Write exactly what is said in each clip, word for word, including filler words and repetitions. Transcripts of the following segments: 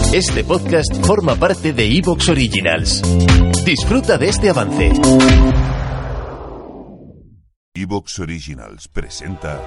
Este podcast forma parte de iVoox Originals. Disfruta de este avance. iVoox Originals presenta...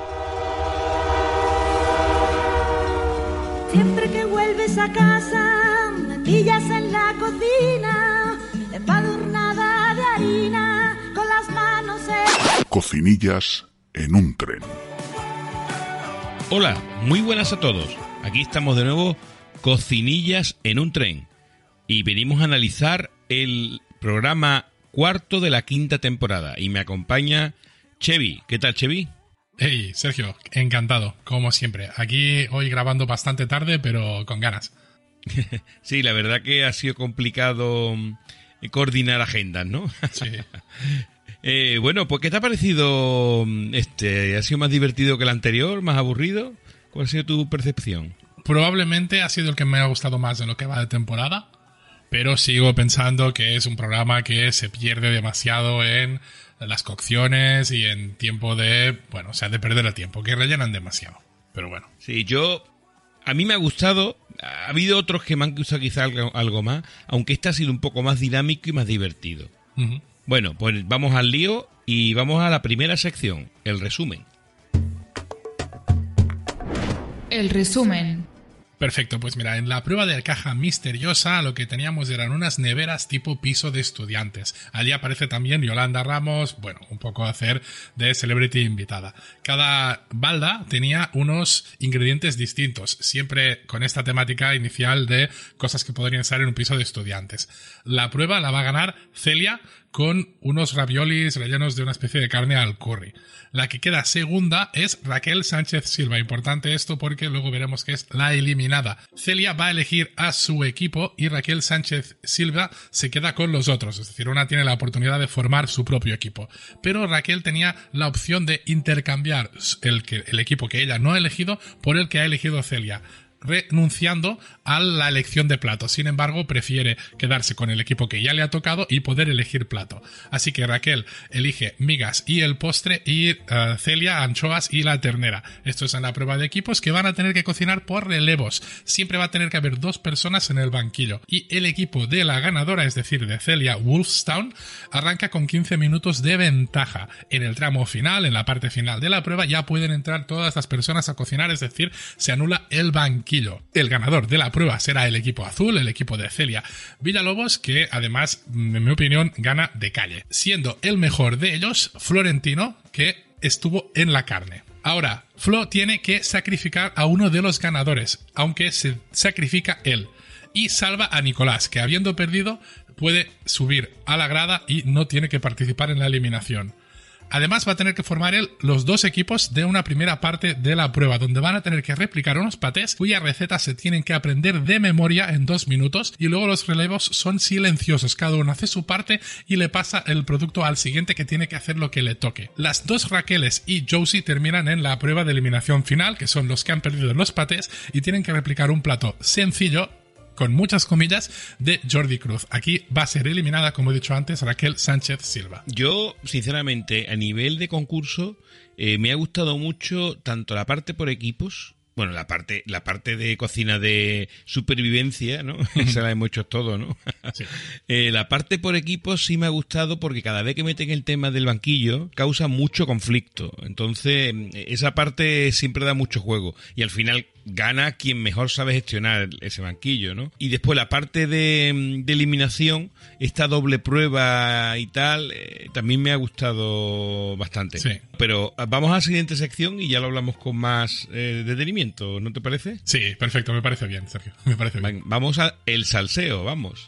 Siempre que vuelves a casa, me pillas en la cocina, empadurnada de harina, con las manos en... Cocinillas en un tren. Hola, muy buenas a todos. Aquí estamos de nuevo, Cocinillas en un tren. Y venimos a analizar el programa cuarto de la quinta temporada. Y me acompaña Chevy. ¿Qué tal, Chevy? Hey, Sergio, encantado, como siempre. Aquí hoy grabando bastante tarde, pero con ganas. Sí, la verdad que ha sido complicado coordinar agendas, ¿no? Sí. eh, bueno, pues ¿qué te ha parecido este? ¿Ha sido más divertido que el anterior? ¿Más aburrido? ¿Cuál ha sido tu percepción? Probablemente ha sido el que me ha gustado más en lo que va de temporada, pero sigo pensando que es un programa que se pierde demasiado en las cocciones y en tiempo de, bueno, o sea, de perder el tiempo, que rellenan demasiado. Pero bueno. Sí, yo, a mí me ha gustado. Ha habido otros que me han gustado quizá algo, algo más, aunque este ha sido un poco más dinámico y más divertido. Uh-huh. Bueno, pues vamos al lío y vamos a la primera sección, el resumen. El resumen. Perfecto, pues mira, en la prueba de caja misteriosa lo que teníamos eran unas neveras tipo piso de estudiantes. Allí aparece también Yolanda Ramos, bueno, un poco hacer de celebrity invitada. Cada balda tenía unos ingredientes distintos, siempre con esta temática inicial de cosas que podrían estar en un piso de estudiantes. La prueba la va a ganar Celia con unos raviolis rellenos de una especie de carne al curry. La que queda segunda es Raquel Sánchez Silva. Importante esto porque luego veremos que es la eliminada. Celia va a elegir a su equipo y Raquel Sánchez Silva se queda con los otros. Es decir, una tiene la oportunidad de formar su propio equipo. Pero Raquel tenía la opción de intercambiar el, que, el equipo que ella no ha elegido por el que ha elegido Celia, renunciando a la elección de plato. Sin embargo, prefiere quedarse con el equipo que ya le ha tocado y poder elegir plato. Así que Raquel elige migas y el postre y uh, Celia anchoas y la ternera. Esto es en la prueba de equipos que van a tener que cocinar por relevos. Siempre va a tener que haber dos personas en el banquillo. Y el equipo de la ganadora, es decir, de Celia Wolfstown, arranca con quince minutos de ventaja. En el tramo final, en la parte final de la prueba, ya pueden entrar todas las personas a cocinar, es decir, se anula el banquillo. El ganador de la prueba será el equipo azul, el equipo de Celia Villalobos, que además, en mi opinión, gana de calle, siendo el mejor de ellos Florentino, que estuvo en la carne. Ahora, Flo tiene que sacrificar a uno de los ganadores, aunque se sacrifica él, y salva a Nicolás, que habiendo perdido puede subir a la grada y no tiene que participar en la eliminación. Además va a tener que formar él los dos equipos de una primera parte de la prueba, donde van a tener que replicar unos patés cuyas recetas se tienen que aprender de memoria en dos minutos y luego los relevos son silenciosos, cada uno hace su parte y le pasa el producto al siguiente que tiene que hacer lo que le toque. Las dos Raqueles y Josie terminan en la prueba de eliminación final, que son los que han perdido los patés y tienen que replicar un plato sencillo, con muchas comillas, de Jordi Cruz. Aquí va a ser eliminada, como he dicho antes, Raquel Sánchez Silva. Yo, sinceramente, a nivel de concurso, eh, me ha gustado mucho tanto la parte por equipos, bueno, la parte la parte de cocina de supervivencia, ¿no? Esa la hemos hecho todo, ¿no? Sí. eh, la parte por equipos sí me ha gustado porque cada vez que meten el tema del banquillo causa mucho conflicto. Entonces, esa parte siempre da mucho juego. Y al final gana quien mejor sabe gestionar ese banquillo, ¿no? Y después la parte de, de eliminación, esta doble prueba y tal, eh, también me ha gustado bastante. Sí. Pero vamos a la siguiente sección y ya lo hablamos con más eh, detenimiento, ¿no te parece? Sí, perfecto, me parece bien, Sergio, me parece bien. Vamos a el salseo, vamos.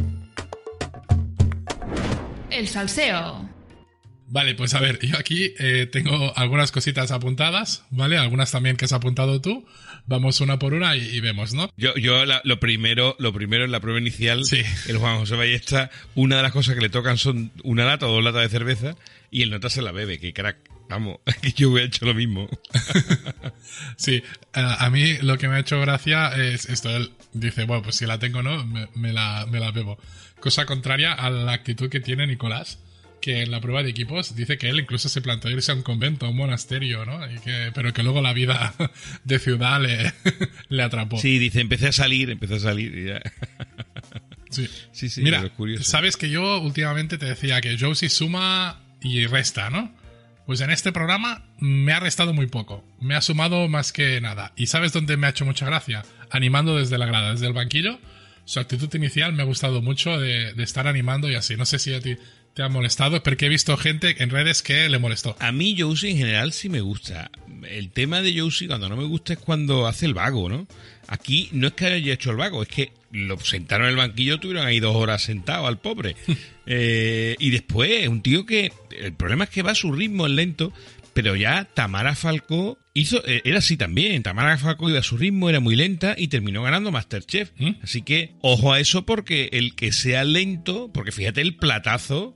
El salseo. Vale, pues a ver, yo aquí eh, tengo algunas cositas apuntadas, ¿vale? Algunas también que has apuntado tú. Vamos una por una y, y vemos, ¿no? Yo, yo la, lo primero, lo primero en la prueba inicial, sí. El Juan José Ballesta, una de las cosas que le tocan son una lata o dos latas de cerveza y el nota se la bebe, que crack. Vamos, que yo hubiera hecho lo mismo. Sí, a, a mí lo que me ha hecho gracia es esto. Él dice, bueno, pues si la tengo no, me, me, la, me la bebo. Cosa contraria a la actitud que tiene Nicolás, que en la prueba de equipos dice que él incluso se planteó irse a un convento, a un monasterio, ¿no? Y que, pero que luego la vida de ciudad le, le atrapó. Sí, dice, empecé a salir, empecé a salir y ya. Sí, sí, sí. Mira, es curioso. sabes que yo últimamente te decía que Josie suma y resta, ¿no? Pues en este programa me ha restado muy poco. Me ha sumado más que nada. ¿Y sabes dónde me ha hecho mucha gracia? Animando desde la grada, desde el banquillo. Su actitud inicial me ha gustado mucho de, de estar animando y así. No sé si a ti te ha molestado, porque he visto gente en redes que le molestó. A mí Josie en general sí me gusta. El tema de Josie cuando no me gusta es cuando hace el vago, ¿no? Aquí no es que haya hecho el vago, es que lo sentaron en el banquillo, tuvieron ahí dos horas sentado al pobre. eh, y después, es un tío que... El problema es que va a su ritmo, es lento, pero ya Tamara Falcó hizo... Era así también, Tamara Falcó iba a su ritmo, era muy lenta y terminó ganando MasterChef. ¿Mm? Así que, ojo a eso, porque el que sea lento, porque fíjate el platazo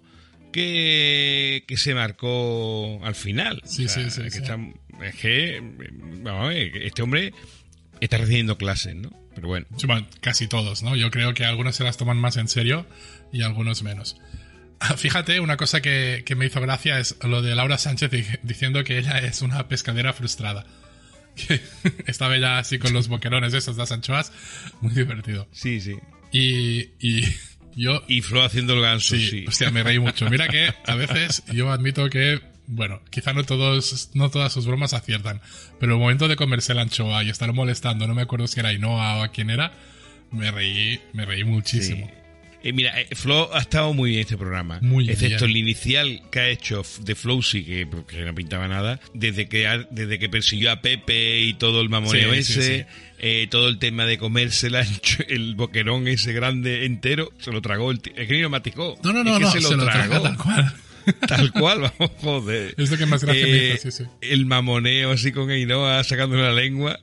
que, que se marcó al final. Sí, o sea, sí, sí. Que sí. está, es que, vamos a ver, este hombre está recibiendo clases, ¿no? Pero bueno. Bueno, casi todos, ¿no? Yo creo que algunos se las toman más en serio y algunos menos. Fíjate, una cosa que, que me hizo gracia es lo de Laura Sánchez diciendo que ella es una pescadera frustrada. Que estaba ella así con los boquerones esos de las anchoas. Muy divertido. Sí, sí. Y... y yo, y Flo haciendo el ganso, sí, sí. Hostia, me reí mucho. Mira que a veces yo admito que, bueno, quizá no todos, no todas sus bromas aciertan, pero el momento de comerse la anchoa y estar molestando, no me acuerdo si era Ainhoa o a quién era, me reí, me reí muchísimo. Sí. Eh, mira, eh, Flo ha estado muy bien este programa. Muy excepto bien. el inicial que ha hecho de Flowsy, que, que no pintaba nada, desde que ha, desde que persiguió a Pepe y todo el mamoneo Sí, ese, sí, sí. Eh, todo el tema de comerse la, el boquerón ese grande entero, se lo tragó. El es que ni lo maticó. No, no, no, es que no, se lo se lo tragó. traga tal cual. Tal cual, vamos, joder. Es lo que más gracia Eh, me hizo, sí, sí. El mamoneo así con Ainhoa sacándole la lengua.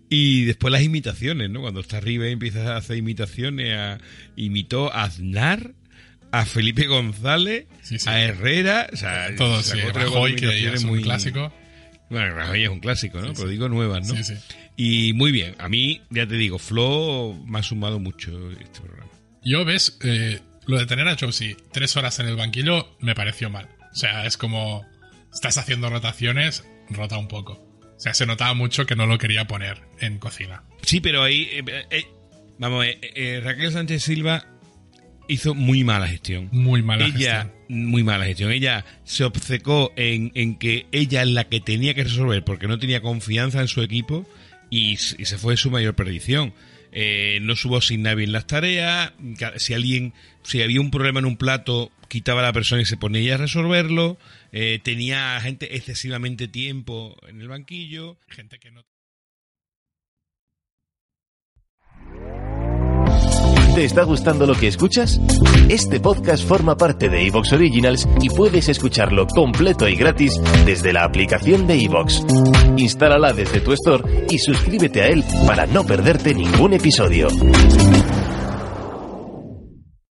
Y después las imitaciones, ¿no? Cuando está arriba y empieza a hacer imitaciones, a, imitó a Aznar, a Felipe González, sí, sí. a Herrera, o sea, todos, sí, Rajoy, que ya es un muy clásico. Bueno, Rajoy es un clásico, ¿no? Sí, Pero sí. digo nuevas, ¿no? Sí, sí. Y muy bien, a mí, ya te digo, Flo me ha sumado mucho este programa. Yo, ves, eh, lo de tener a Josie tres horas en el banquillo me pareció mal. O sea, es como, estás haciendo rotaciones, rota un poco. O sea, se notaba mucho que no lo quería poner en cocina. Sí, pero ahí, eh, eh, vamos, eh, eh, Raquel Sánchez Silva hizo muy mala gestión. Muy mala ella, gestión. Muy mala gestión. Ella se obcecó en, en que ella es la que tenía que resolver porque no tenía confianza en su equipo y, y se fue su mayor perdición. Eh, no supo asignar bien las tareas. Si alguien, si había un problema en un plato, quitaba a la persona y se ponía ella a resolverlo. Eh, tenía gente excesivamente tiempo en el banquillo. Gente que no... ¿Te está gustando lo que escuchas? Este podcast forma parte de iVoox Originals y puedes escucharlo completo y gratis desde la aplicación de iVoox. Instálala desde tu store y suscríbete a él para no perderte ningún episodio.